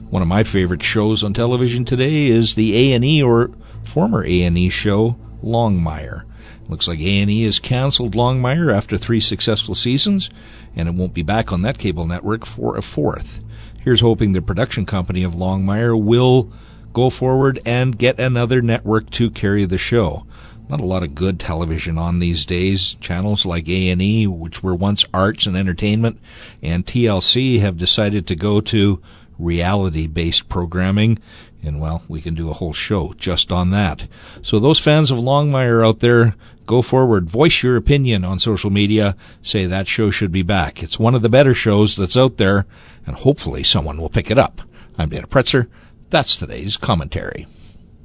One of my favorite shows on television today is the A&E or former A&E show, Longmire. Looks like A&E has canceled Longmire after 3 successful seasons, and it won't be back on that cable network for a 4th. Here's hoping the production company of Longmire will go forward and get another network to carry the show. Not a lot of good television on these days. Channels like A&E, which were once arts and entertainment, and TLC have decided to go to reality-based programming, and, well, we can do a whole show just on that. So those fans of Longmire out there, go forward, voice your opinion on social media, say that show should be back. It's one of the better shows that's out there, and hopefully someone will pick it up. I'm Dana Pretzer. That's today's commentary.